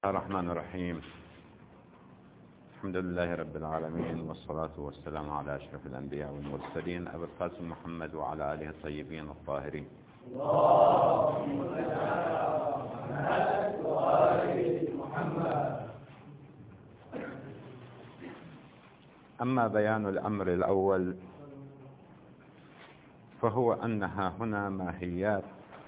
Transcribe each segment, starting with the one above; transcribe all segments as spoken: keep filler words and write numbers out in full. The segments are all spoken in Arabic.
الرحمن الرحيم. الحمد لله رب العالمين، والصلاة والسلام على أشرف الأنبياء والمرسلين أبي القاسم محمد وعلى آله الطيبين الطاهرين. اللهم صل على محمد. أما بيان الأمر الأول فهو أنها هنا ماهيات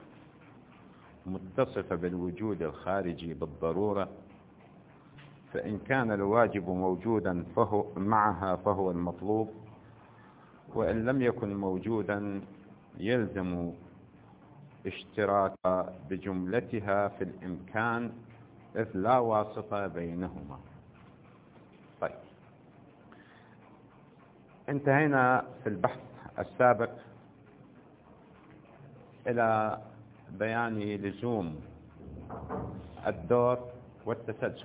متصفة بالوجود الخارجي بالضرورة، فإن كان الواجب موجودا فهو معها فهو المطلوب، وإن لم يكن موجودا يلزم اشتراك بجملتها في الإمكان إذ لا واسطة بينهما. طيب، انتهينا في البحث السابق إلى بيان لزوم الدور والتسلسل.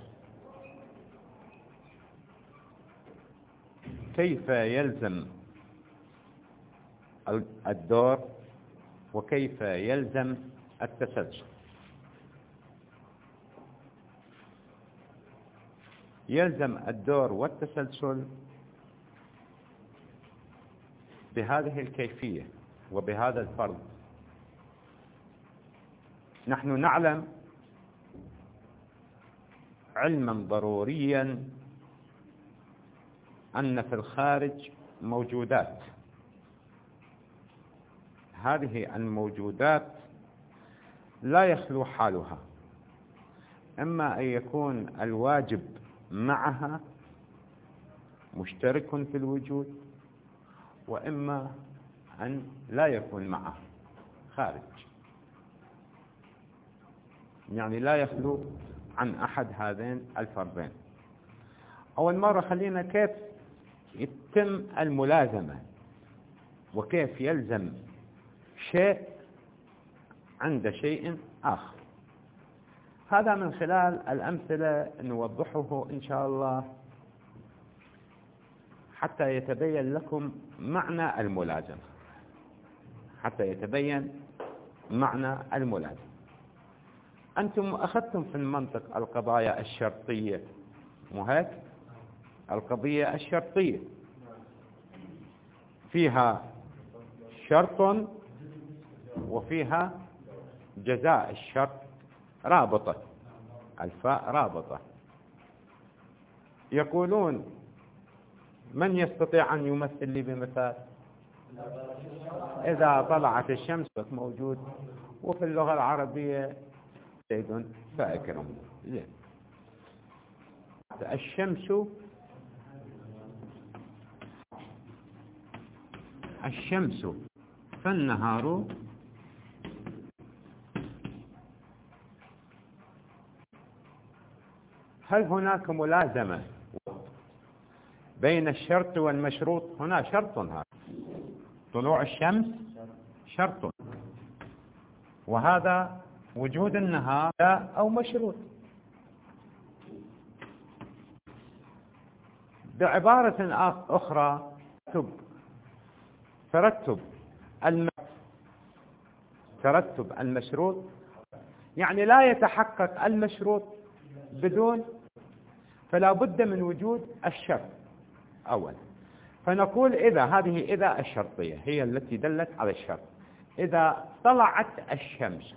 كيف يلزم الدور وكيف يلزم التسلسل؟ يلزم الدور والتسلسل بهذه الكيفية وبهذا الفرض. نحن نعلم علما ضروريا أن في الخارج موجودات، هذه الموجودات لا يخلو حالها، إما أن يكون الواجب معها مشترك في الوجود، وإما أن لا يكون معها خارج، يعني لا يخلو عن أحد هذين الفرضين. أول مرة خلينا كيف يتم الملازمة وكيف يلزم شيء عند شيء آخر. هذا من خلال الأمثلة نوضحه إن شاء الله حتى يتبين لكم معنى الملازمة، حتى يتبين معنى الملازمة. أنتم أخذتم في المنطق القضايا الشرطية، مو هيك؟ القضية الشرطية فيها شرط وفيها جزاء الشرط رابطة، الفاء رابطة. يقولون من يستطيع أن يمثل لي بمثال؟ إذا طلعت الشمس موجود، وفي اللغة العربية زيد فأكرم. زين، الشمس الشمس فالنهار هل هناك ملازمة بين الشرط والمشروط؟ هنا شرط، هذا طلوع الشمس شرط، وهذا وجود النهار أو مشروط. بعبارة أخرى ترتب ترتب المشروط، يعني لا يتحقق المشروط بدون، فلا بد من وجود الشرط أولا. فنقول إذا هذه إذا الشرطية هي التي دلت على الشرط، إذا طلعت الشمس،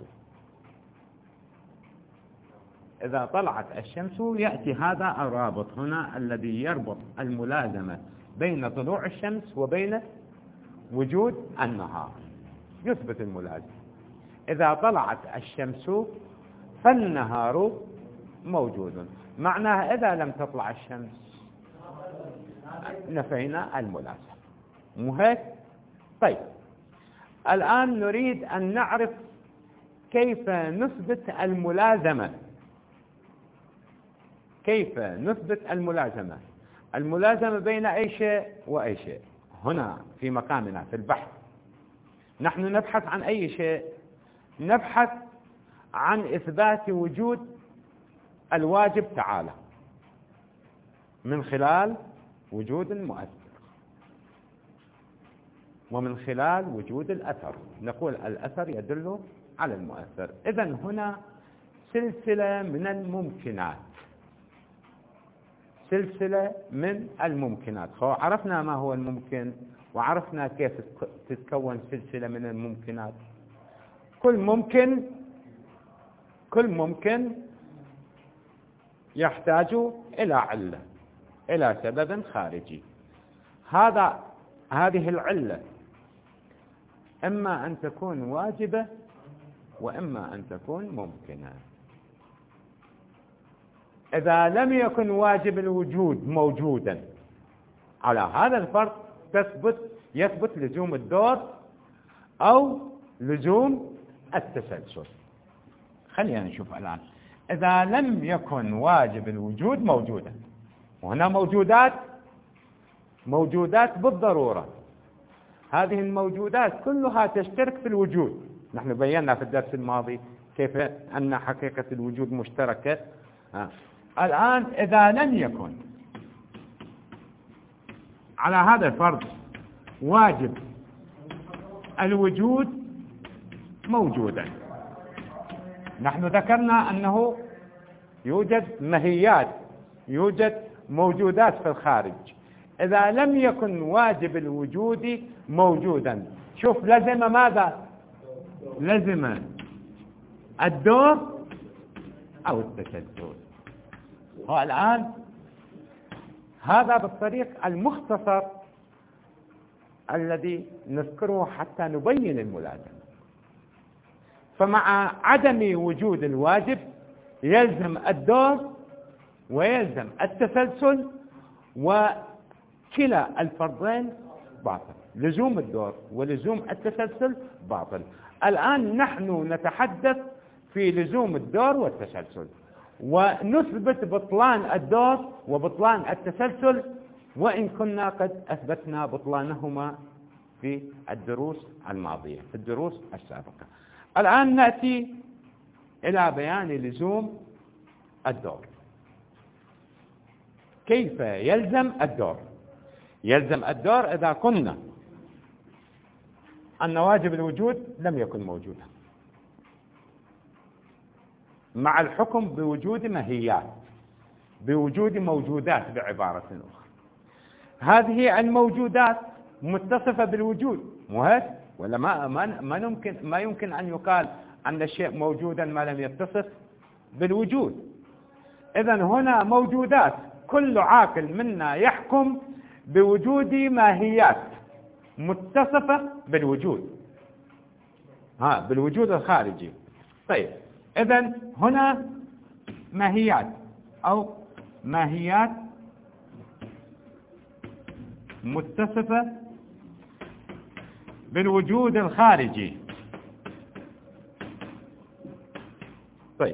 إذا طلعت الشمس يأتي هذا الرابط هنا الذي يربط الملازمة بين طلوع الشمس وبين وجود النهار، يثبت الملازمة. إذا طلعت الشمس فالنهار موجود، معناها إذا لم تطلع الشمس نفينا الملازمة، مو هيك؟ طيب، الآن نريد أن نعرف كيف نثبت الملازمة. كيف نثبت الملازمة؟ الملازمة بين أي شيء وأي شيء. هنا في مقامنا في البحث نحن نبحث عن أي شيء؟ نبحث عن إثبات وجود الواجب تعالى من خلال وجود المؤثر ومن خلال وجود الأثر. نقول الأثر يدل على المؤثر. إذن هنا سلسلة من الممكنات، سلسلة من الممكنات. عرفنا ما هو الممكن وعرفنا كيف تتكون سلسلة من الممكنات. كل ممكن كل ممكن يحتاج إلى علة، إلى سبب خارجي. هذا هذه العلة إما أن تكون واجبة وإما أن تكون ممكنة. إذا لم يكن واجب الوجود موجودا، على هذا الفرض تثبت يثبت لزوم الدور أو لزوم التسلسل. خلينا نشوف الآن. إذا لم يكن واجب الوجود موجودا، وهنا موجودات موجودات بالضرورة، هذه الموجودات كلها تشترك في الوجود. نحن بينا في الدرس الماضي كيف أن حقيقة الوجود مشتركة. آه. الآن إذا لم يكن على هذا الفرض واجب الوجود موجودا، نحن ذكرنا أنه يوجد ماهيات، يوجد موجودات في الخارج. إذا لم يكن واجب الوجود موجودا، شوف لزم ماذا؟ لزم الدور أو التسلسل. والآن هذا بالطريق المختصر الذي نذكره حتى نبين الملازمة. فمع عدم وجود الواجب يلزم الدور ويلزم التسلسل، وكلا الفرضين باطل. لزوم الدور ولزوم التسلسل باطل. الآن نحن نتحدث في لزوم الدور والتسلسل، ونثبت بطلان الدور وبطلان التسلسل، وإن كنا قد أثبتنا بطلانهما في الدروس الماضية، في الدروس السابقة. الآن نأتي إلى بيان لزوم الدور. كيف يلزم الدور؟ يلزم الدور إذا قلنا أن واجب الوجود لم يكن موجودا، مع الحكم بوجود ماهيات، بوجود موجودات بعبارة أخرى. هذه الموجودات متصفة بالوجود، مو هيك؟ ولا ما ما ما يمكن ما يمكن أن يقال أن الشيء موجودا ما لم يتصف بالوجود. إذا هنا موجودات، كل عاقل منا يحكم بوجود ماهيات متصفة بالوجود، ها بالوجود الخارجي. طيب إذا هنا ماهيات أو ماهيات متصفة بالوجود الخارجي. طيب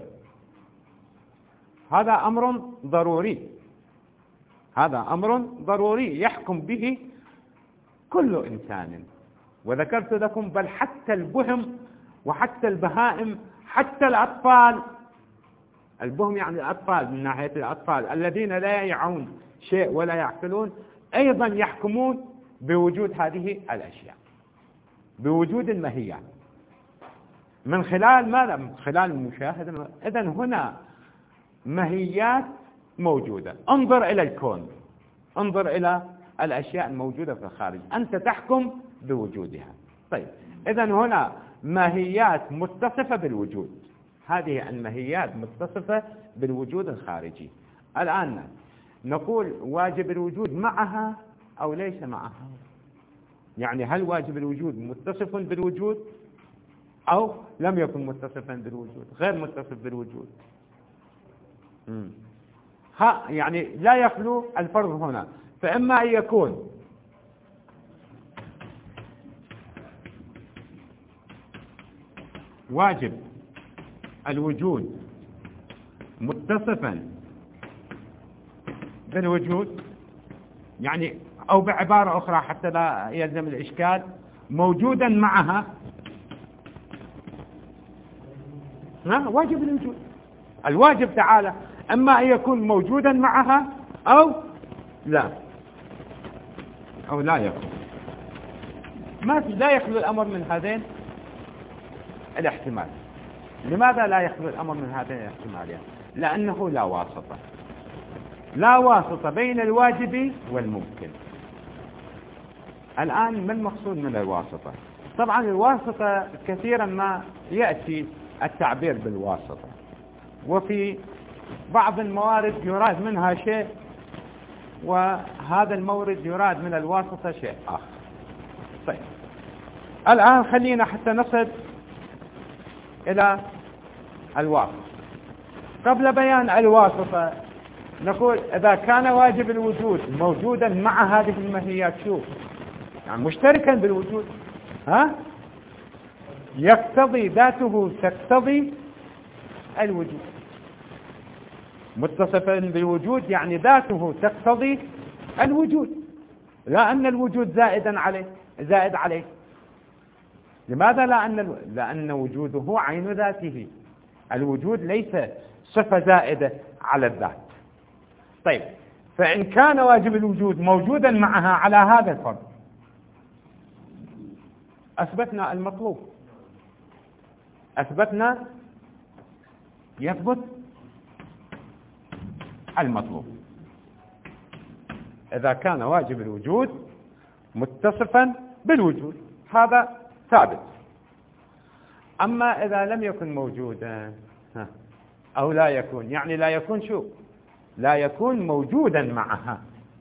هذا أمر ضروري، هذا أمر ضروري يحكم به كل إنسان. وذكرت لكم بل حتى البهم وحتى البهائم، حتى الأطفال. البهم يعني الأطفال، من ناحية الأطفال الذين لا يعون شيء ولا يعقلون، أيضا يحكمون بوجود هذه الأشياء، بوجود الماهيات، من خلال ماذا؟ من خلال المشاهدة. إذن هنا ماهيات موجودة. انظر إلى الكون، انظر إلى الأشياء الموجودة في الخارج، أنت تحكم بوجودها. طيب إذن هنا ماهيات متصفة بالوجود، هذه الماهيات متصفة بالوجود الخارجي. الآن نقول واجب الوجود معها أو ليس معها؟ يعني هل واجب الوجود متصف بالوجود أو لم يكن متصفا بالوجود، غير متصف بالوجود؟ مم. ها يعني لا يخلو الفرض هنا، فإما أن يكون واجب الوجود متصفا بالوجود، يعني أو بعبارة أخرى حتى لا يلزم الإشكال، موجودا معها. ها واجب الوجود، الواجب تعالى أما أن يكون موجودا معها أو لا، أو لا يكون. ما لا يخلو الأمر من هذين الاحتمال. لماذا لا يخلو الأمر من هذه الاحتماليات؟ لأنه لا واسطة، لا واسطة بين الواجب والممكن. الآن ما المقصود من الواسطة؟ طبعا الواسطة كثيرا ما يأتي التعبير بالواسطة، وفي بعض الموارد يراد منها شيء، وهذا المورد يراد من الواسطة شيء آخر. طيب الآن خلينا حتى نصل إلى الواسطة. قبل بيان الواسطة نقول إذا كان واجب الوجود موجودا مع هذه الماهيات، شوف يعني مشتركا بالوجود، ها يقتضي ذاته تقتضي الوجود. متصفا بالوجود يعني ذاته تقتضي الوجود، لا أن الوجود زائدا عليه زائد عليه. لماذا؟ لأن لأن وجوده عين ذاته، الوجود ليس صفة زائدة على الذات. طيب فإن كان واجب الوجود موجودا معها على هذا الفرض أثبتنا المطلوب، أثبتنا يثبت المطلوب إذا كان واجب الوجود متصفا بالوجود، هذا ثابت. أما إذا لم يكن موجودا أو لا يكون، يعني لا يكون شو؟ لا يكون موجودا معها.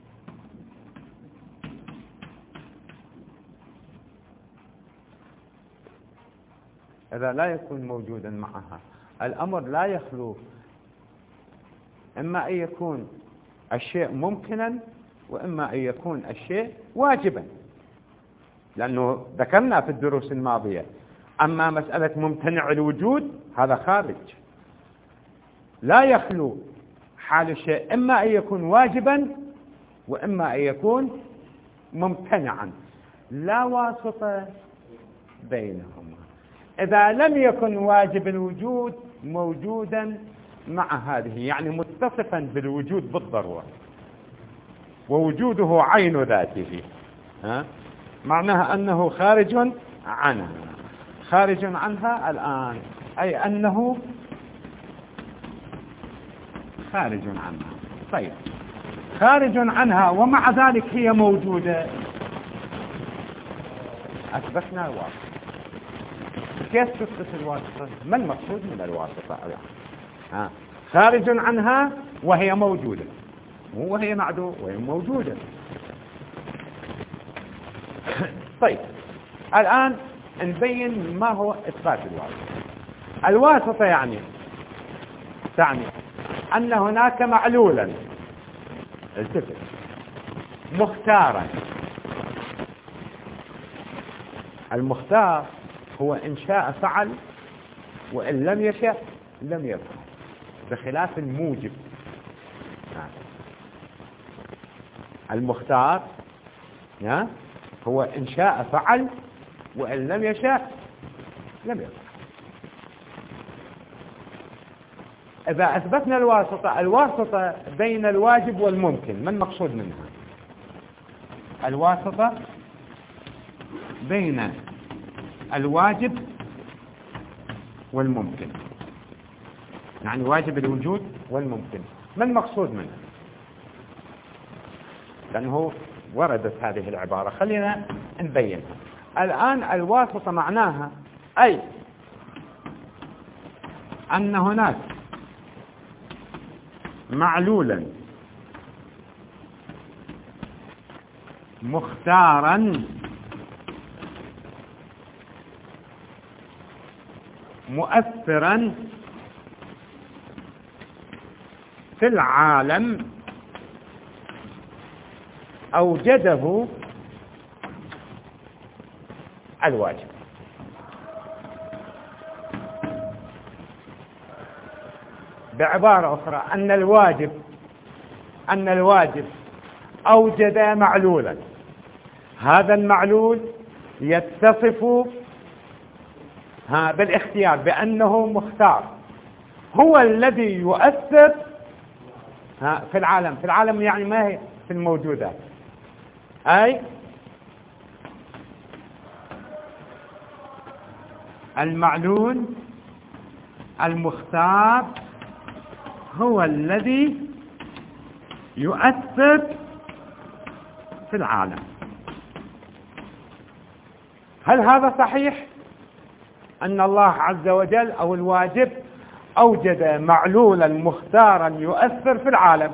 إذا لا يكون موجودا معها الأمر لا يخلو، إما أن يكون الشيء ممكنا وإما أن يكون الشيء واجبا، لأنه ذكرنا في الدروس الماضية أما مسألة ممتنع الوجود هذا خارج، لا يخلو حال الشيء إما أن يكون واجبا وإما أن يكون ممتنعا، لا واسطة بينهما. إذا لم يكن واجب الوجود موجودا مع هذه، يعني متصفا بالوجود بالضرورة ووجوده عين ذاته، ها؟ معناها أنه خارج عنها. خارج عنها الآن أي أنه خارج عنها. طيب خارج عنها ومع ذلك هي موجودة، أثبتنا الواسطة. كيف تثبت الواسطة؟ ما المقصود من الواسطة؟ ها؟ خارج عنها وهي موجودة، مو وهي معدوم، وهي موجودة. طيب الآن نبين ما هو إثبات الواسطة. الواسطة يعني تعني أن هناك معلولا، التفت، مختارا. المختار هو إن شاء فعل وإن لم يشاء لم يفعل، بخلاف الموجب. المختار هو إن شاء فعل وإن لم يشاء لم يفعل. إذا أثبتنا الواسطة، الواسطة بين الواجب والممكن، ما المقصود منها؟ الواسطة بين الواجب والممكن، يعني واجب الوجود والممكن، ما المقصود منها؟ لأنه وردت هذه العبارة، خلينا نبينها. الآن الواسطة معناها أي أن هناك معلولا مختارا مؤثرا في العالم أوجده الواجب. بعبارة أخرى أن الواجب أن الواجب أوجد معلولا، هذا المعلول يتصف ها بالاختيار بأنه مختار، هو الذي يؤثر ها في العالم. في العالم يعني ما هي في الموجودات، أي المعلول المختار هو الذي يؤثر في العالم. هل هذا صحيح أن الله عز وجل أو الواجب أوجد معلولا مختارا يؤثر في العالم؟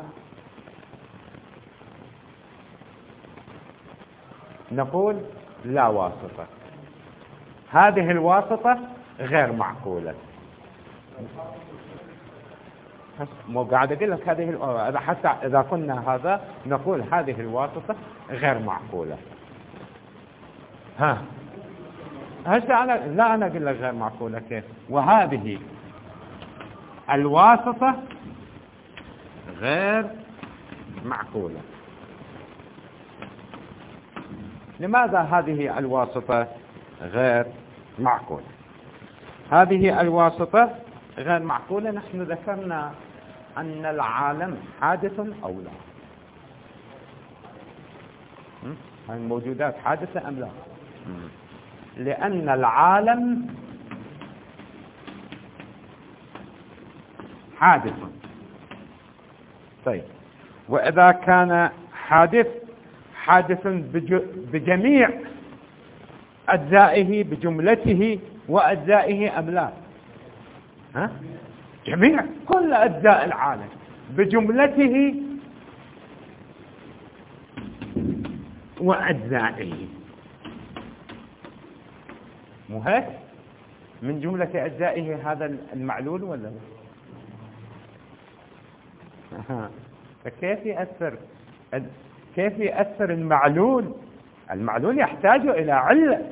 نقول لا واسطة، هذه الواسطة غير معقولة. مو قاعد أقول لك هذه، حتى إذا قلنا هذا نقول هذه الواسطة غير معقولة. ها هسه أنا لا أنا أقول لك غير معقولة كيف، وهذه الواسطة غير معقولة. لماذا هذه الواسطة غير معقولة؟ هذه الواسطة غير معقولة. نحن ذكرنا أن العالم حادث أو لا، الموجودات حادثة أم لا؟ لأن العالم حادث. طيب، وإذا كان حادث حادث بجميع أجزائه بجملته وأجزائه أم لا؟ ها؟ جميع كل أجزاء العالم بجملته وأجزائه، مو هيك؟ من جملة أجزائه هذا المعلول ولا لا؟ فكيف يأثر كيف يأثر المعلول؟ المعلول يحتاج إلى علة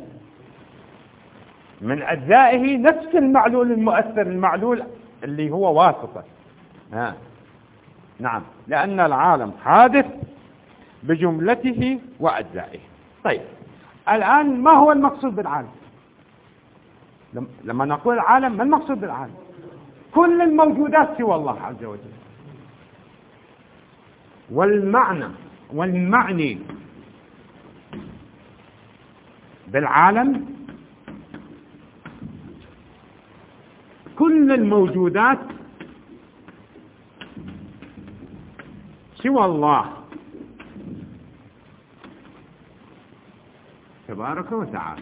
من أجزائه، نفس المعلول المؤثر، المعلول اللي هو واسطة. ها. نعم، لأن العالم حادث بجملته وأجزائه. طيب، الآن ما هو المقصود بالعالم؟ لما نقول العالم ما المقصود بالعالم؟ كل الموجودات سوى الله عز وجل. والمعنى والمعني بالعالم كل الموجودات سوى الله تبارك وتعالى.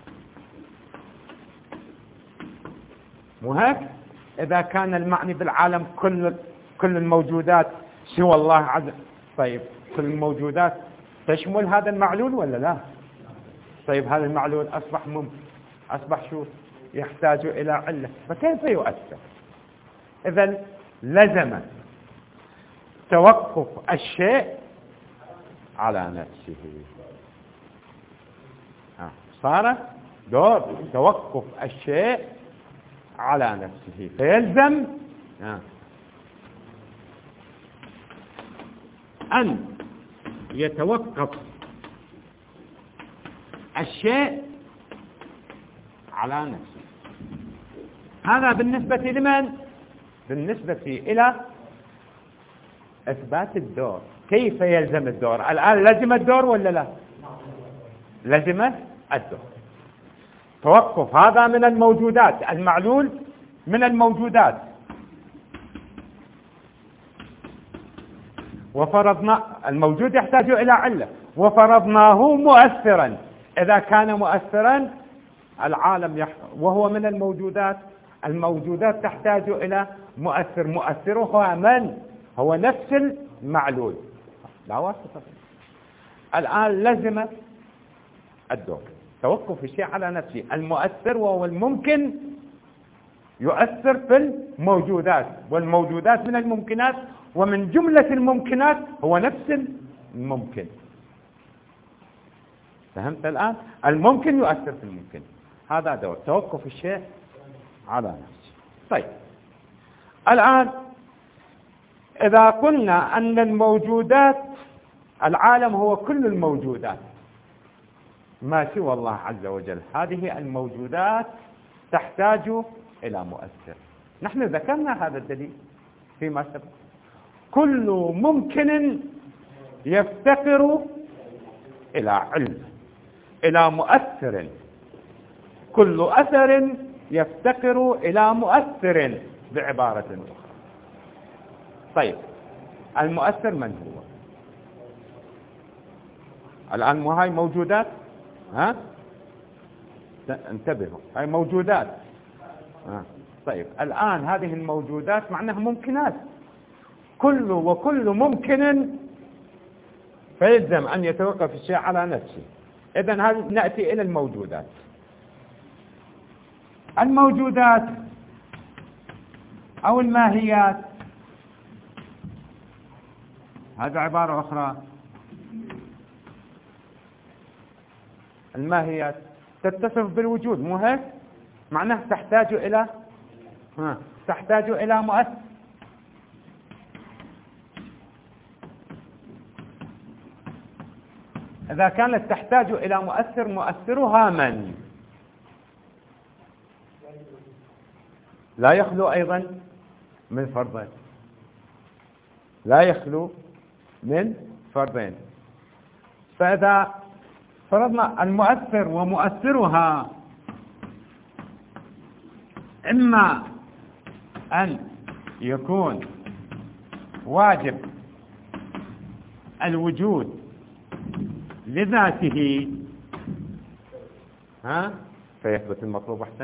مو هيك؟ إذا كان المعني بالعالم كل كل الموجودات سوى الله عز وجل، طيب كل الموجودات تشمل هذا المعلول ولا لا؟ طيب هذا المعلول أصبح ممكن، أصبح شو؟ يحتاج إلى علة، فكيف يؤثر؟ إذن لزم توقف الشيء على نفسه. صار دور توقف الشيء على نفسه، فيلزم أن يتوقف الشيء على نفسه. هذا بالنسبة لمن؟ بالنسبة إلى إثبات الدور. كيف يلزم الدور؟ الآن لزم الدور ولا لا؟ لزم الدور. توقف هذا من الموجودات، المعلول من الموجودات، وفرضنا الموجود يحتاج إلى علة وفرضناه مؤثرا. إذا كان مؤثرا العالم يح... وهو من الموجودات، الموجودات تحتاج إلى مؤثر، مؤثرها من؟ هو نفس المعلول، لا واسطة. الآن لزم الدور توقف الشيء على نفسه. المؤثر وهو الممكن يؤثر في الموجودات، والموجودات من الممكنات، ومن جملة الممكنات هو نفس الممكن. فهمت الآن؟ الممكن يؤثر في الممكن، هذا دور توقف الشيء على نفسه. طيب، الآن إذا قلنا أن الموجودات، العالم هو كل الموجودات ما سوى الله عز وجل، هذه الموجودات تحتاج إلى مؤثر. نحن ذكرنا هذا الدليل فيما سبق. كل ممكن يفتقر إلى علم، إلى مؤثر. كل أثر يفتقر إلى مؤثر بعبارة أخرى. طيب المؤثر من هو؟ الآن مو هاي موجودات، ها انتبهوا هاي موجودات، ها. طيب الآن هذه الموجودات معناها ممكنات، كل وكل ممكن فيلزم أن يتوقف الشيء على نفسه. إذن هذه نأتي إلى الموجودات. الموجودات أو الماهيات هذا عبارة أخرى. الماهيات تتصف بالوجود، مو هيك؟ معناه تحتاج إلى ها تحتاج إلى مؤثر. إذا كانت تحتاج إلى مؤثر، مؤثرها من؟ لا يخلو أيضا من فرضين، لا يخلو من فرضين. فإذا فرضنا المؤثر ومؤثرها إما أن يكون واجب الوجود لذاته، ها فيثبت المطلوب أحسن،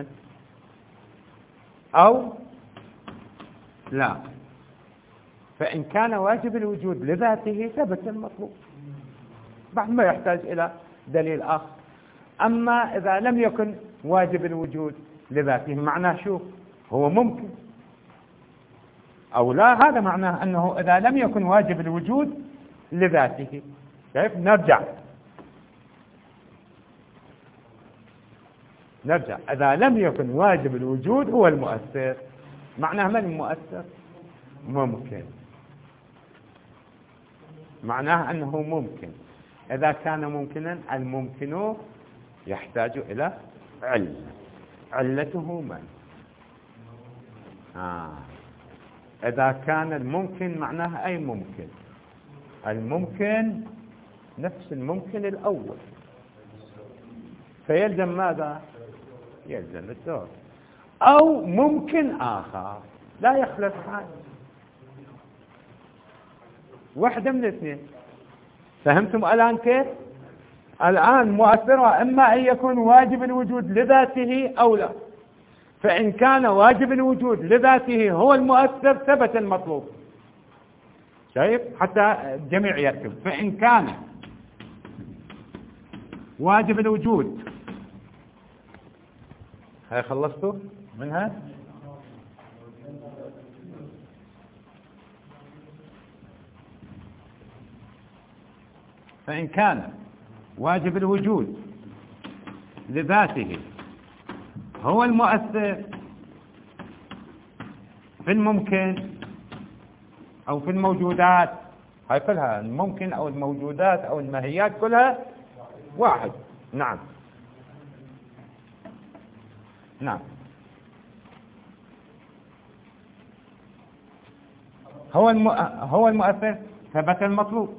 أو لا، فإن كان واجب الوجود لذاته ثبت المطلوب بعد ما يحتاج إلى دليل آخر. أما إذا لم يكن واجب الوجود لذاته معناه شو؟ هو ممكن أو لا. هذا معناه أنه إذا لم يكن واجب الوجود لذاته، كيف نرجع نرجع إذا لم يكن واجب الوجود هو المؤثر، معناه من المؤثر؟ ممكن، معناه أنه ممكن. إذا كان ممكنا، الممكن يحتاج إلى علة، علته من؟ آه. إذا كان الممكن معناه أي ممكن؟ الممكن نفس الممكن الأول، فيلزم ماذا؟ يلزم الدور. أو ممكن آخر لا يخلف حال، واحدة من الاثنين. فهمتم الآن كيف؟ الآن مؤثرها إما أن يكون واجب الوجود لذاته أو لا. فإن كان واجب الوجود لذاته هو المؤثر ثبت المطلوب. شايف؟ حتى الجميع يكتب. فإن كان واجب الوجود، هاي خلصتوا منها؟ فإن كان واجب الوجود لذاته هو المؤثر في الممكن أو في الموجودات، هاي كلها الممكن أو الموجودات أو الماهيات كلها واحد. نعم نعم هو الم... هو المؤثر ثبت المطلوب.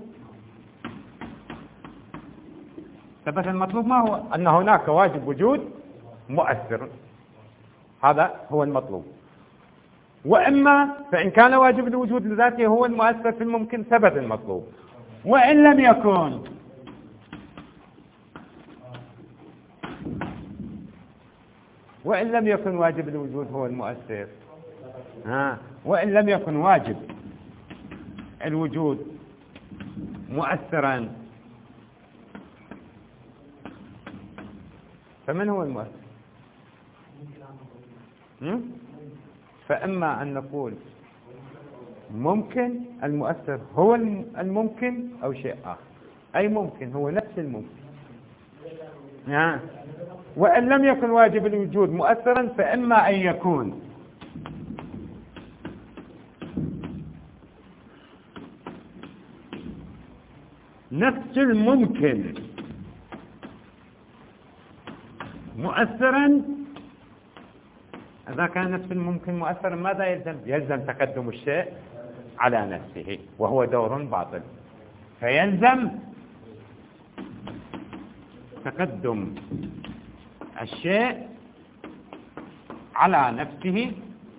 ثبت المطلوب ما هو؟ أن هناك واجب وجود مؤثر، هذا هو المطلوب. وإما فإن كان واجب الوجود لذاته هو المؤثر في الممكن ثبت المطلوب. وإن لم يكن وإن لم يكن واجب الوجود هو المؤثر، ها وإن لم يكن واجب الوجود مؤثرا، فمن هو المؤثر؟ فإما أن نقول ممكن المؤثر هو الممكن أو شيء آخر، أي ممكن هو نفس الممكن. يعني وإن لم يكن واجب الوجود مؤثرا فإما أن يكون نفس الممكن مؤثرا. إذا كان نفس الممكن مؤثرا ماذا يلزم؟ يلزم تقدم الشيء على نفسه، وهو دور باطل. فيلزم تقدم الشيء على نفسه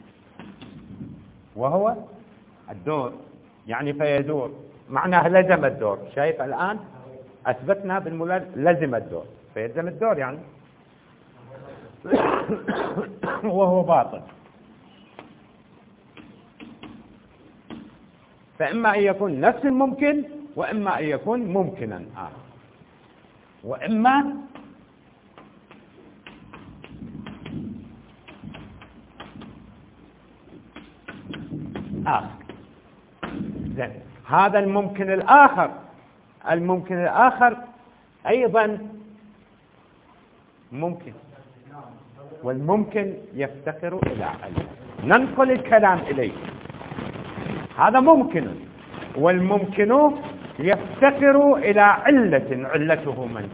وهو الدور، يعني فيدور، معناه لزم الدور. شايف الآن أثبتنا بالملازم لزم الدور، فيلزم الدور يعني وهو باطل. فإما أن يكون نفس الممكن، وإما أن يكون ممكنا آخر، وإما آخر. زين، هذا الممكن الآخر، الممكن الآخر أيضا ممكن، والممكن يفتقر إلى علة، ننقل الكلام إليه. هذا ممكن، والممكن يفتقر إلى علة، علته من؟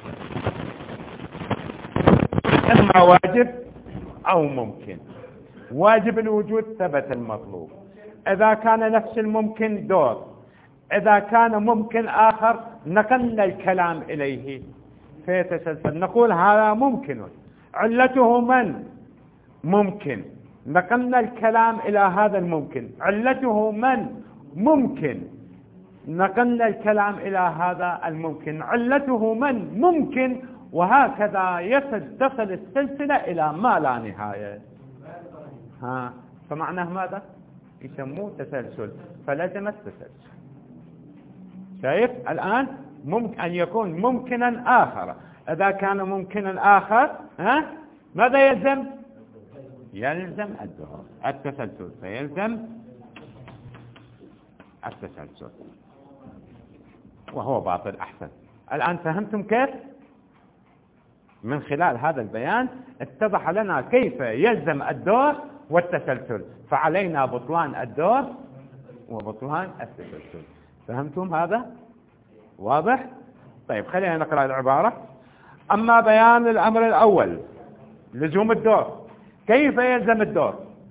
إما واجب أو ممكن. واجب الوجود ثبت المطلوب، إذا كان نفس الممكن دور، إذا كان ممكن آخر نقلنا الكلام إليه فيتسلسل، نقول هذا ممكن، علته من؟ ممكن، نقلنا الكلام إلى هذا الممكن، علته من؟ ممكن، نقلنا الكلام إلى هذا الممكن، علته من؟ ممكن، وهكذا يصل تصل السلسلة إلى ما لا نهاية. ها، فمعناه ماذا؟ يسموه تسلسل، فلزم التسلسل. شايف الآن؟ ممكن أن يكون ممكنا آخر، إذا كان ممكنا آخر ها ماذا يلزم؟ يلزم الدهور التسلسل، فيلزم التسلسل وهو باطل. أحسن، الآن فهمتم كيف؟ من خلال هذا البيان اتضح لنا كيف يلزم الدور والتسلسل، فعلينا بطلان الدور وبطلان التسلسل. فهمتم هذا؟ واضح؟ طيب خلينا نقرأ العبارة. أما بيان الأمر الأول لزوم الدور، كيف يلزم الدور؟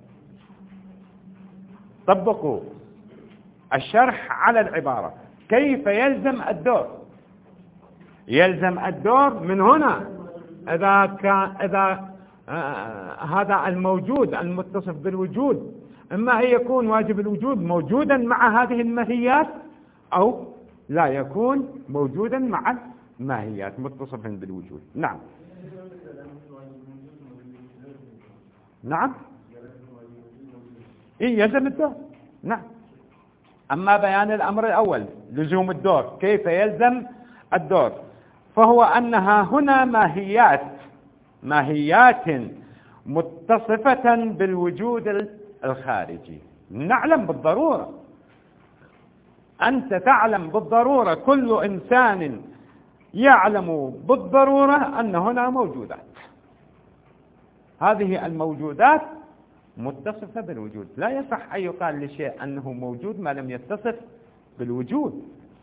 طبقوا الشرح على العبارة. كيف يلزم الدور؟ يلزم الدور من هنا إذا كان إذا آه هذا الموجود المتصف بالوجود إما أن يكون واجب الوجود موجودا مع هذه الماهيات، أو لا يكون موجودا مع الماهيات متصفا بالوجود. نعم نعم إيه يلزم الدور. نعم. أما بيان الأمر الأول لزوم الدور، كيف يلزم الدور؟ فهو أنها هنا ماهيات ماهيات متصفة بالوجود الخارجي. نعلم بالضرورة، أنت تعلم بالضرورة، كل إنسان يعلم بالضرورة أن هنا موجودات، هذه الموجودات متصفة بالوجود. لا يصح أن يقال لشيء أنه موجود ما لم يتصف بالوجود،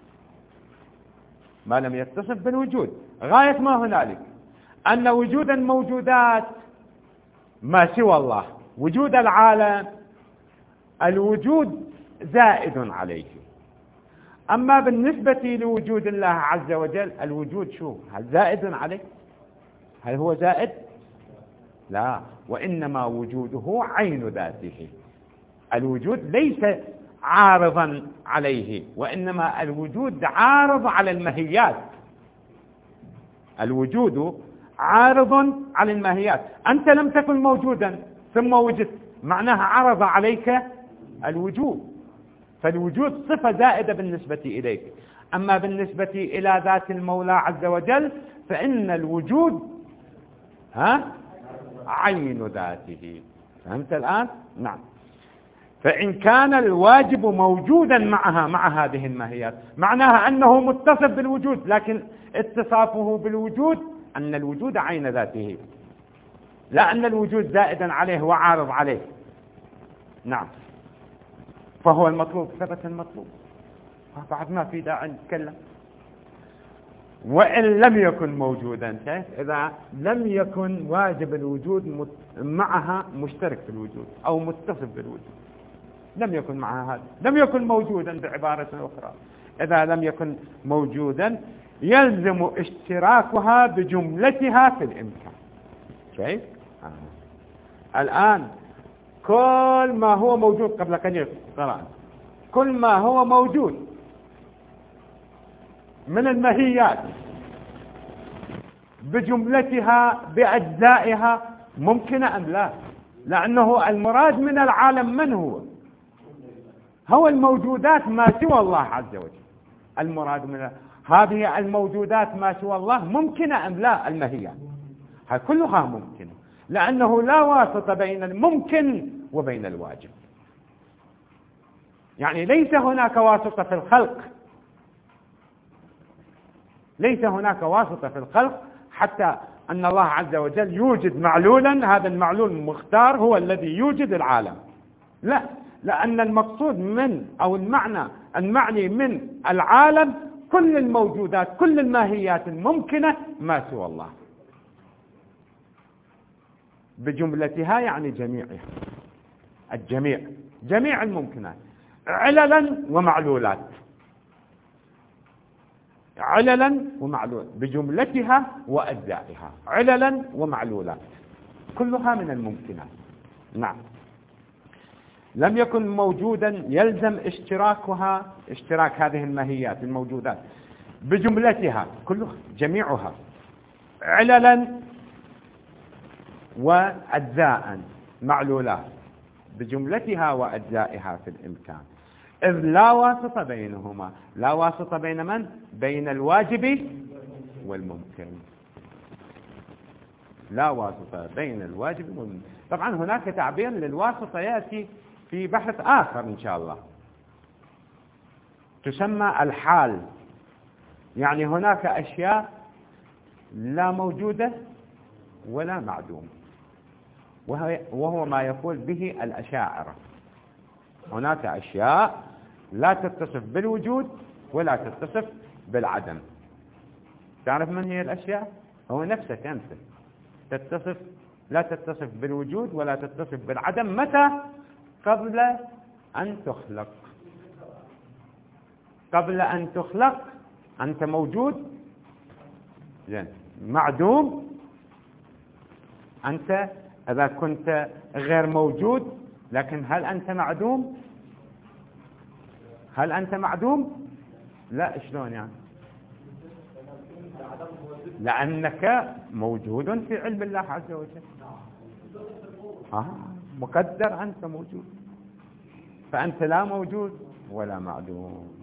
ما لم يتصف بالوجود. غاية ما هنالك أن وجود الموجودات ما سوى الله، وجود العالم الوجود زائد عليه. أما بالنسبة لوجود الله عز وجل الوجود شو؟ هل زائد عليه؟ هل هو زائد؟ لا، وإنما وجوده عين ذاته. الوجود ليس عارضا عليه، وإنما الوجود عارض على الماهيات. الوجود عارض على الماهيات. أنت لم تكن موجودا ثم وجدت، معناها عرض عليك الوجود، فالوجود صفة زائدة بالنسبة إليك. أما بالنسبة إلى ذات المولى عز وجل فإن الوجود ها عين ذاته. فهمت الآن؟ نعم. فإن كان الواجب موجودا معها مع هذه الماهيات معناها أنه متصف بالوجود، لكن اتصافه بالوجود أن الوجود عين ذاته، لا أن الوجود زائدا عليه وعارض عليه. نعم. فهو المطلوب ثبت المطلوب، بعد ما في داعي نتكلم. وإن لم يكن موجودا، إذا لم يكن واجب الوجود معها مشترك في الوجود أو متصف بالوجود، لم يكن معها هذا، لم يكن موجودا بعبارة أخرى. إذا لم يكن موجودا يلزم اشتراكها بجملتها في الإمكان. شايف؟ آه. الآن كل ما هو موجود قبل قليل قرأنا كل ما هو موجود من الماهيات بجملتها بأجزائها ممكنة أم لا؟ لأنه المراد من العالم من هو؟ هو الموجودات ما سوى الله عز وجل. المراد من هذه الموجودات ما سوى الله ممكنة أم لا؟ الماهيات هذه كلها ممكنة، لأنه لا واسطة بين الممكن وبين الواجب. يعني ليس هناك واسطة في الخلق، ليس هناك واسطة في الخلق حتى أن الله عز وجل يوجد معلولا، هذا المعلول المختار هو الذي يوجد العالم. لا، لأن المقصود من أو المعنى المعني من العالم كل الموجودات كل الماهيات الممكنة ما سوى الله بجملتها، يعني جميعها، الجميع، جميع الممكنات عللا ومعلولات، عللا ومعلول بجملتها وأجزائها، عللا ومعلولات كلها من الممكنات. نعم. لم يكن موجودا يلزم اشتراكها، اشتراك هذه الماهيات الموجودات بجملتها كلها جميعها عللا وأجزاء معلولات بجملتها وأجزائها في الإمكان، إذ لا واسطة بينهما. لا واسطة بين من؟ بين الواجب والممكن. لا واسطة بين الواجب والممكن. طبعا هناك تعبير للواسطة يأتي في بحث آخر إن شاء الله، تسمى الحال. يعني هناك أشياء لا موجودة ولا معدوم، وهو ما يقول به الأشاعرة. هناك أشياء لا تتصف بالوجود ولا تتصف بالعدم. تعرف من هي الأشياء؟ هو نفسك أنت تتصف، لا تتصف بالوجود ولا تتصف بالعدم. متى؟ قبل أن تخلق. قبل أن تخلق أنت موجود، زين، معدوم أنت إذا كنت غير موجود. لكن هل أنت معدوم؟ هل أنت معدوم؟ لا. شلون يعني؟ لأنك موجود في علم الله عز وجل. آه. مقدر أنت موجود، فأنت لا موجود ولا معدوم.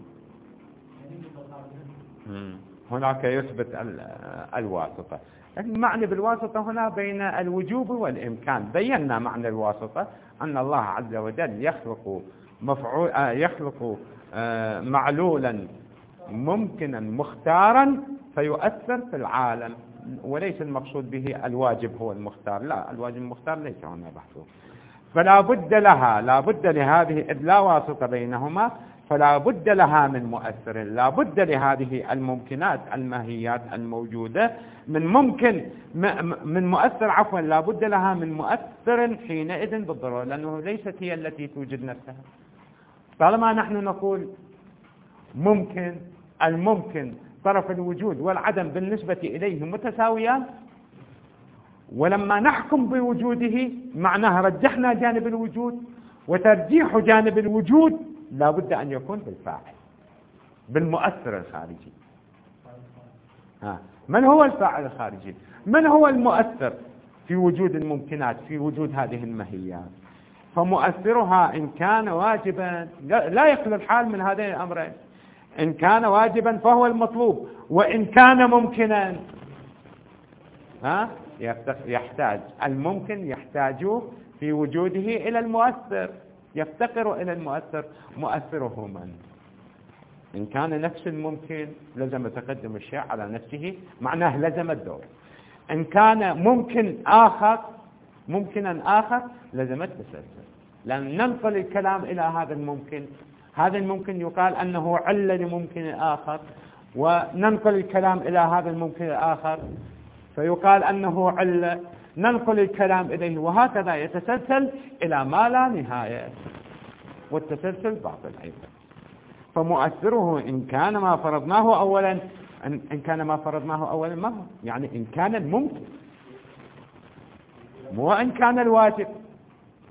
هناك يثبت الواسطة. المعنى بالواسطة هنا بين الوجوب والإمكان. بينا معنى الواسطة أن الله عز وجل يخلق مفعول يخلق معلولا ممكنا مختارا فيؤثر في العالم، وليس المقصود به الواجب هو المختار. لا، الواجب المختار ليس هنا بحثه. فلا بد لها، لا بد لهذه، إذ لا واسطة بينهما فلا بد لها من مؤثر. لا بد لهذه الممكنات الماهيات الموجودة من ممكن من مؤثر، عفوا لا بد لها من مؤثر حينئذ بالضرورة، لأنه ليست هي التي توجد نفسها. طالما نحن نقول ممكن، الممكن طرف الوجود والعدم بالنسبة إليه متساويان، ولما نحكم بوجوده معناها رجحنا جانب الوجود، وترجيح جانب الوجود لا بد أن يكون بالفاعل، بالمؤثر الخارجي. ها. من هو الفاعل الخارجي؟ من هو المؤثر في وجود الممكنات، في وجود هذه الماهيات؟ فمؤثرها إن كان واجبا، لا يخلو الحال من هذين الأمرين. إن كان واجبا فهو المطلوب، وإن كان ممكنا ها يحتاج الممكن يحتاج في وجوده إلى المؤثر، يفتقر إلى المؤثر. مؤثره من؟ إن كان نفس الممكن لزم تقدم الشيء على نفسه، معناه لزم الدور. إن كان ممكن آخر، ممكنا آخر، لزم التسلسل. لأن ننقل الكلام إلى هذا الممكن، هذا الممكن يقال أنه علة لممكن آخر، وننقل الكلام إلى هذا الممكن الآخر فيقال أنه علة، ننقل الكلام إليه، وهكذا يتسلسل إلى ما لا نهاية، والتسلسل باطل أيضا. فمؤثره إن كان ما فرضناه أولا، إن كان ما فرضناه أولا ما هو؟ يعني إن كان الممكن، مو إن كان الواجب.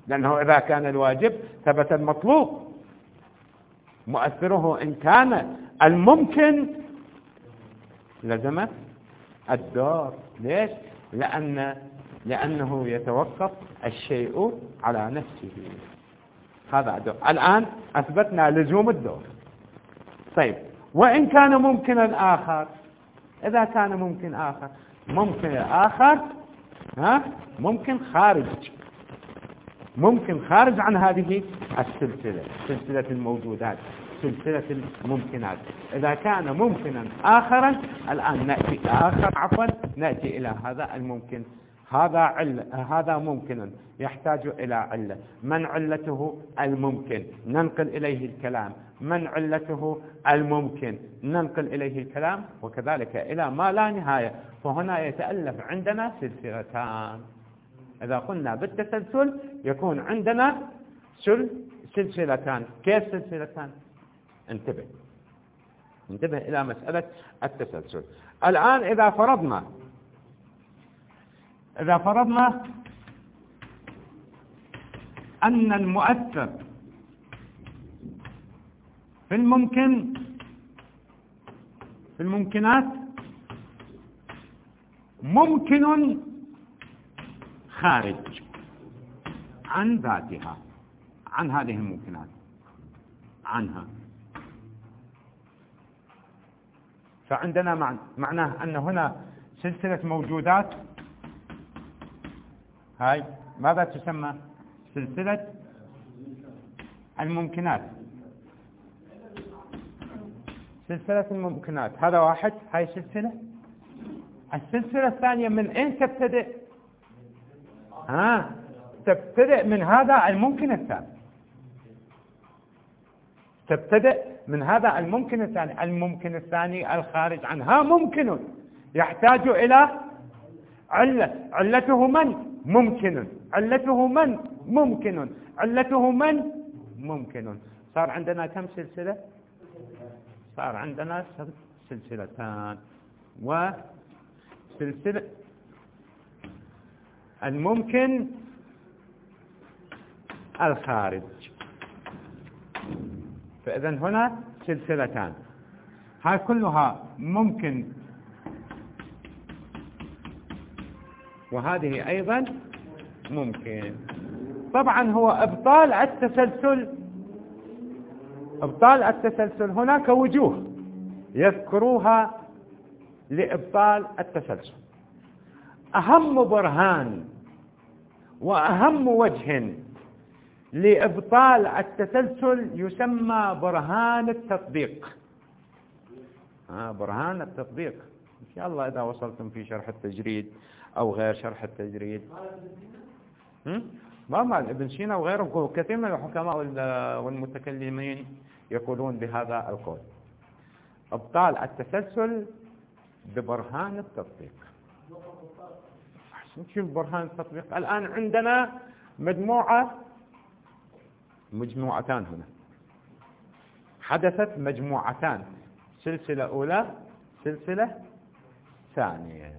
لأنه إذا كان الواجب ثبت المطلوب. مؤثره إن كان الممكن لزم الدور. ليش؟ لأن لأنه يتوقف الشيء على نفسه. هذا دور. الآن أثبتنا لزوم الدور. طيب، وإن كان ممكنا آخر، إذا كان ممكن آخر، ممكن آخر ها ممكن خارج ممكن خارج عن هذه السلسلة، سلسلة الموجودات، سلسلة الممكنات. إذا كان ممكنا آخرا، الآن نأتي آخر عفوا نأتي إلى هذا الممكن. هذا علة، هذا ممكن يحتاج إلى علة. من علته؟ الممكن، ننقل إليه الكلام. من علته؟ الممكن، ننقل إليه الكلام، وكذلك إلى ما لا نهاية. فهنا يتألف عندنا سلسلتان. إذا قلنا بالتسلسل يكون عندنا سلسلتان. كيف سلسلتان؟ انتبه انتبه إلى مسألة التسلسل. الآن إذا فرضنا إذا فرضنا أن المؤثر في الممكن في الممكنات ممكن خارج عن ذاتها، عن هذه الممكنات، عنها. فعندنا معنى معناه أن هنا سلسلة موجودات، هاي ماذا تسمى؟ سلسلة الممكنات. سلسلة الممكنات هذا واحد، هاي سلسلة. السلسلة الثانية من أين تبتدئ؟ ها تبتدئ من هذا الممكن الثاني. تبتدئ من هذا الممكن الثاني. الممكن الثاني الخارج عنها ممكن يحتاج إلى علة. علته من؟ ممكن. علته من؟ ممكن. علته من؟ ممكن. صار عندنا كم سلسلة؟ صار عندنا سلسلتان. وسلسلة الممكن الخارج. فإذا هنا سلسلتان، هاي كلها ممكن، وهذه أيضا ممكن. طبعا هو إبطال التسلسل إبطال التسلسل هناك وجوه يذكروها لإبطال التسلسل. أهم برهان وأهم وجه لإبطال التسلسل يسمى برهان التطبيق. آه برهان التطبيق. إن شاء الله إذا وصلتم في شرح التجريد أو غير شرح التجريد. ما مال ابن سينا وغيره، كثير من الحكماء والمتكلمين يقولون بهذا القول. إبطال التسلسل ببرهان التطبيق. شو برهان التطبيق؟ الآن عندنا مجموعة مجموعتان هنا. حدثت مجموعتان، سلسلة أولى، سلسلة ثانية،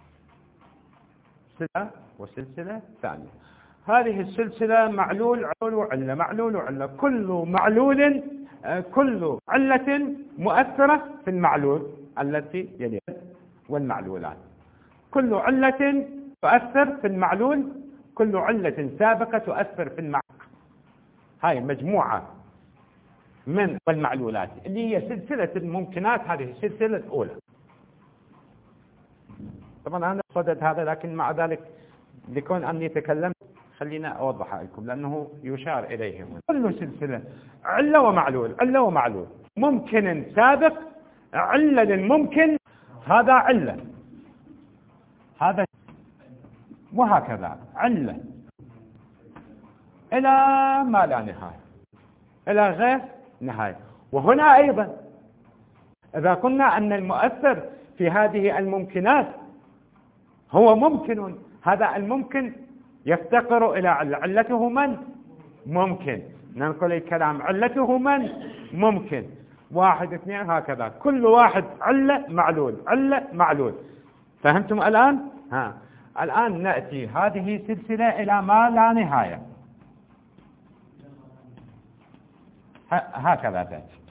سلسلة وسلسلة ثانية. هذه السلسلة معلول علول وعلة، معلول وعلة. كل معلول كل علة مؤثرة في المعلول التي يليها والمعلولات. كل علة تؤثر في المعلول، كل علة سابقة تؤثر في المعلول. هاي مجموعة من المعلولات اللي هي سلسلة الممكنات. هذه السلسلة الأولى. طبعا أنا صدد هذا، لكن مع ذلك لكون أني تكلمت خلينا أوضحها لكم، لأنه يشار إليه. كل سلسلة علة ومعلول، علة ومعلول، ممكن سابق، علة للممكن، هذا علة، هذا وهكذا علة إلى ما لا نهاية، إلى غير نهاية. وهنا أيضا إذا قلنا أن المؤثر في هذه الممكنات هو ممكن، هذا الممكن يفتقر إلى علة. علته من؟ ممكن. ننقل الكلام. علته من؟ ممكن. واحد اثنين هكذا، كل واحد علة معلول، علة معلول. فهمتم الآن؟ ها الآن نأتي هذه سلسلة إلى ما لا نهاية. هكذا تأتي.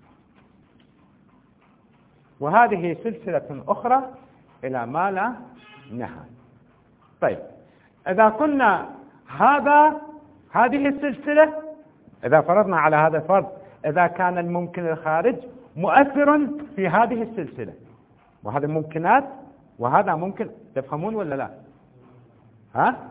وهذه سلسلة أخرى إلى ما لا نهاية. طيب إذا قلنا هذا هذه السلسلة، إذا فرضنا على هذا الفرض، إذا كان الممكن الخارج مؤثر في هذه السلسلة، وهذه الممكنات وهذا ممكن، تفهمون ولا لا؟ ها؟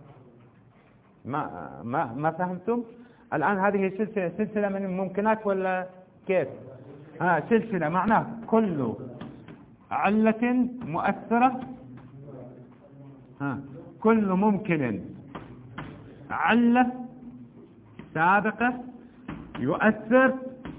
ما ما ما فهمتم؟ الآن هذه سلسلة سلسلة من الممكنات ولا كيف؟ ها سلسلة معناه كل علة مؤثرة، ها كل ممكن علة سابقة يؤثر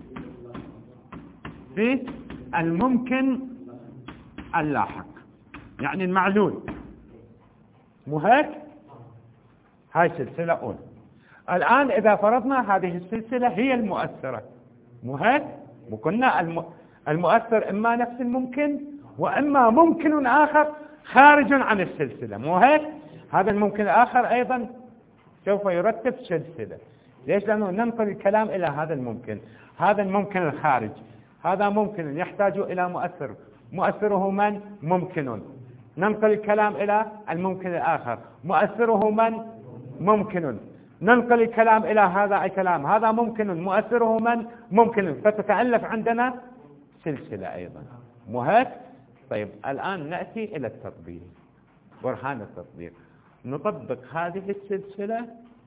في الممكن اللاحق، يعني المعلول، مو هيك؟ هاي سلسلة أولى. الآن إذا فرضنا هذه السلسلة هي المؤثرة، مو هيك؟ وقلنا المؤثر إما نفس الممكن وإما ممكن آخر خارج عن السلسلة، مو هيك؟ هذا الممكن الآخر أيضا سوف يرتب سلسلة. ليش؟ لأنه ننقل الكلام إلى هذا الممكن، هذا الممكن الخارج، هذا ممكن يحتاج إلى مؤثر، مؤثره من؟ ممكن. ننقل الكلام إلى الممكن الآخر، مؤثره من؟ ممكن. ننقل الكلام إلى هذا الكلام، هذا ممكن، مؤثره من؟ ممكن. فتتألف عندنا سلسلة أيضا، مو هيك؟ طيب الآن نأتي إلى التطبيق، برهان التطبيق. نطبق هذه السلسلة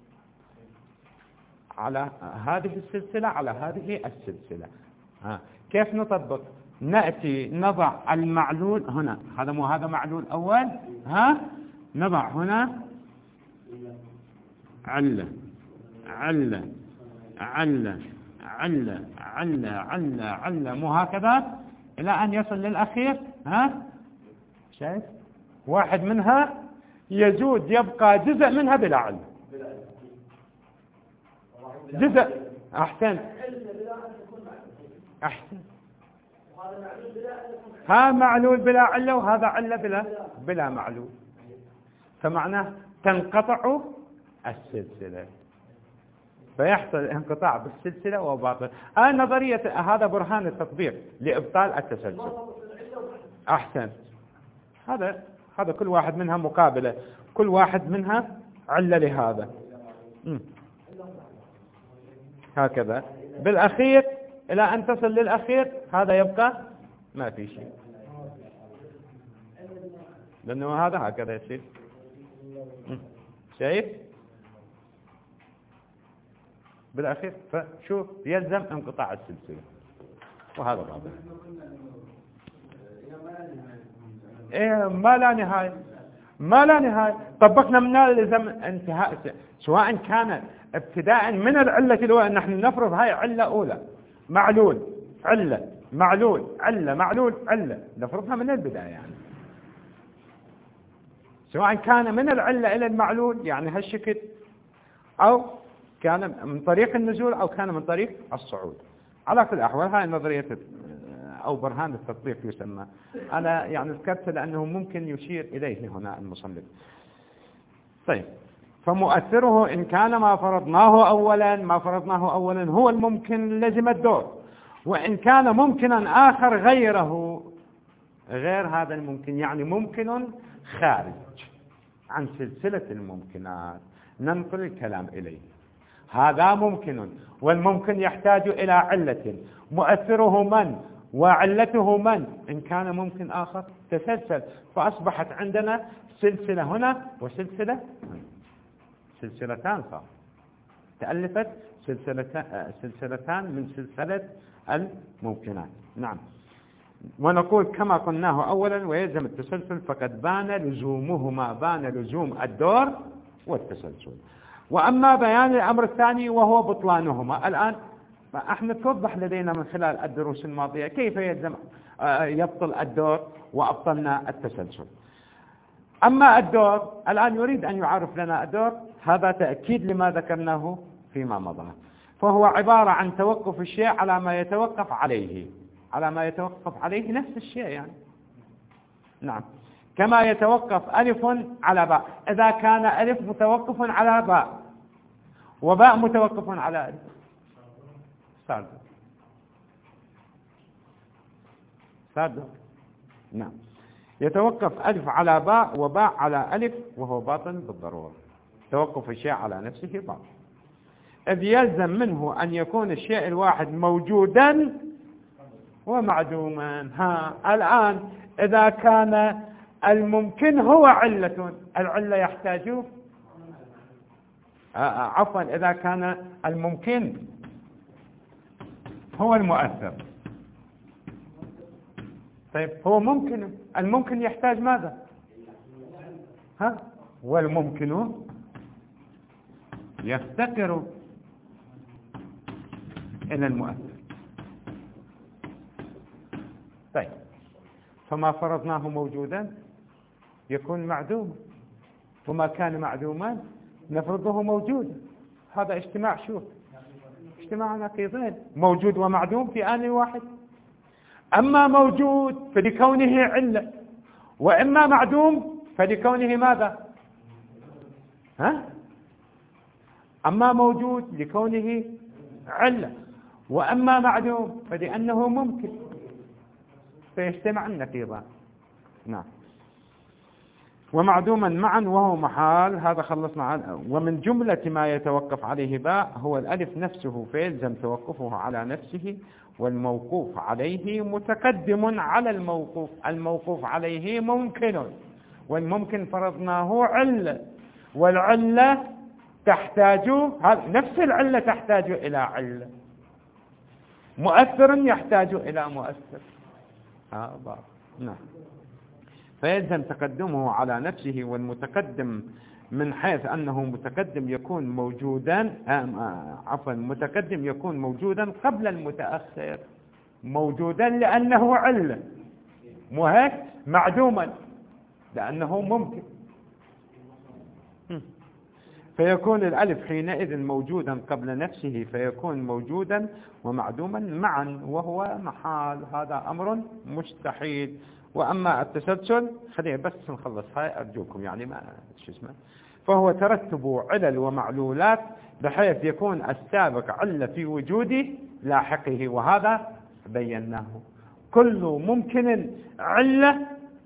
على هذه السلسلة على هذه السلسلة. ها كيف نطبق؟ نأتي نضع المعلول هنا، هذا مو هذا معلول أول، ها نضع هنا علة علة علة علة علة علة علة، مو هكذا إلى أن يصل للأخير. ها شايف؟ واحد منها يزود، يبقى جزء منها بلا علة، جزء. أحسن أحسن. ها معلول بلا علة وهذا علة بلا بلا معلول، فمعناه تنقطع السلسلة، فيحصل انقطاع بالسلسلة وباطل. آه نظرية هذا برهان التطبيق لإبطال التسلسل. أحسن. هذا هذا كل واحد منها مقابلة، كل واحد منها علة لهذا. م. هكذا بالأخير إلى أن تصل للأخير، هذا يبقى ما في شيء، لأنه هذا هكذا يصير. شايف؟ بالأخير فشوف يلزم انقطاع السلسلة، وهذا واضح. إيه ما لا نهاية، ما لا نهاية. طبقنا من لازم انتهاء، سواء كان ابتداء من العلة الأولى، نحن نفرض هاي علة أولى، معلول علة معلول علة معلول علة، نفرضها من البداية يعني، سواء كان من العلة إلى المعلول يعني هالشكل، أو كان من طريق النزول أو كان من طريق الصعود. على كل الأحوال هاي نظرية أو برهان التطبيق يسمى. أنا يعني ذكرت لأنه ممكن يشير إليه هنا المصنف. طيب فمؤثره إن كان ما فرضناه أولا ما فرضناه أولا هو الممكن لزم الدور، وإن كان ممكنا آخر غيره غير هذا الممكن، يعني ممكن خارج عن سلسلة الممكنات، ننقل الكلام إليه. هذا ممكن، والممكن يحتاج إلى علة، مؤثره من وعلته من. إن كان ممكن آخر تسلسل، فأصبحت عندنا سلسلة هنا وسلسلة هنا، سلسلتان صار، تألفت سلسلتان, سلسلتان من سلسلة الممكنات. نعم. ونقول كما قلناه أولا ويلزم التسلسل، فقد بان لزومهما، بان لزوم الدور والتسلسل. وأما بيان الأمر الثاني وهو بطلانهما، الآن احنا توضح لدينا من خلال الدروس الماضية كيف يلزم يبطل الدور وأبطلنا التسلسل. أما الدور الآن يريد أن يعرف لنا الدور، هذا تأكيد لما ذكرناه فيما مضى، فهو عبارة عن توقف الشيء على ما يتوقف عليه، على ما يتوقف عليه نفس الشيء يعني. نعم. كما يتوقف ألف على باء، إذا كان ألف متوقف على باء وباء متوقف على ألف، صادق صادق. نعم. يتوقف ألف على باء وباء على ألف وهو باطل بالضرورة. توقف الشيء على نفسه باطل، إذ يلزم منه أن يكون الشيء الواحد موجودا ومعدوما. ها الآن إذا كان الممكن هو علة، العلة يحتاج عفوا إذا كان الممكن هو المؤثر. طيب هو ممكن، الممكن يحتاج ماذا؟ ها والممكن يفتقر إلى المؤثر. طيب فما فرضناه موجودا يكون معدوما، وما كان معدوما نفرضه موجودا. هذا اجتماع شوف اجتماع نقيضين، موجود ومعدوم في آن واحد. أما موجود فلكونه علة، وإما معدوم فلكونه ماذا؟ ها؟ أما موجود لكونه علة، وأما معدوم فلأنه ممكن، فيجتمع النقيضان. نعم. ومعدوما معا وهو محال، هذا خلصنا عنه. ومن جملة ما يتوقف عليه باء هو الألف نفسه، فيلزم توقفه على نفسه، والموقوف عليه متقدم على الموقوف. الموقوف عليه ممكن، والممكن فرضناه علة، والعلة تحتاج، نفس العلة تحتاج إلى علة، مؤثر يحتاج إلى مؤثر. هذا نعم. فيلزم تقدمه على نفسه، والمتقدم من حيث أنه متقدم يكون موجودا، عفوا متقدم يكون موجودا قبل المتأخر، موجودا لأنه علة، مو هيك؟ معدوما لأنه ممكن. فيكون الألف حينئذ موجودا قبل نفسه، فيكون موجودا ومعدوما معا وهو محال. هذا أمر مستحيل. وأما التسلسل خليه بس نخلص هاي أرجوكم، يعني ما شو اسمه. فهو ترتب علل ومعلولات بحيث يكون السابق علة في وجود لاحقه، وهذا بيناه. كل ممكن علة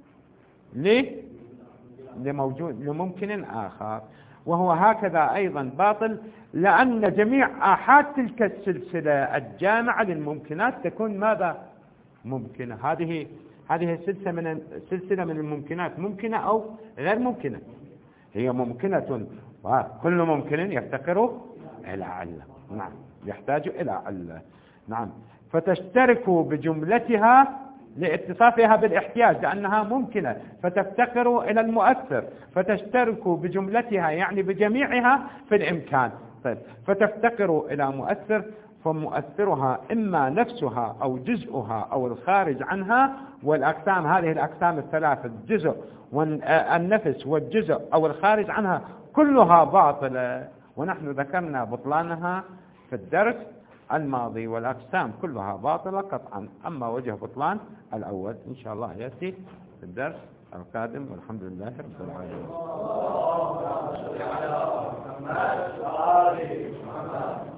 لموجود لممكن آخر، وهو هكذا أيضا باطل، لأن جميع آحاد تلك السلسلة الجامعة للممكنات تكون ماذا؟ ممكنة. هذه هذه السلسلة من سلسلة من الممكنات ممكنة أو غير ممكنة. هي ممكنة، وكل ممكن يفتقر إلى علة. نعم، يحتاج إلى علة. نعم. فتشترك بجملتها لاتصافها بالاحتياج، لأنها ممكنة فتفتقر إلى المؤثر، فتشترك بجملتها يعني بجميعها في الإمكان. طيب فتفتقر إلى مؤثر، فمؤثرها إما نفسها أو جزءها أو الخارج عنها. والأقسام هذه الأقسام الثلاثة، الجزء والنفس والجزء أو الخارج عنها، كلها باطلة، ونحن ذكرنا بطلانها في الدرس الماضي. والأقسام كلها باطلة قطعا. أما وجه بطلان الأول إن شاء الله يأتي في الدرس القادم، والحمد لله رب العالمين.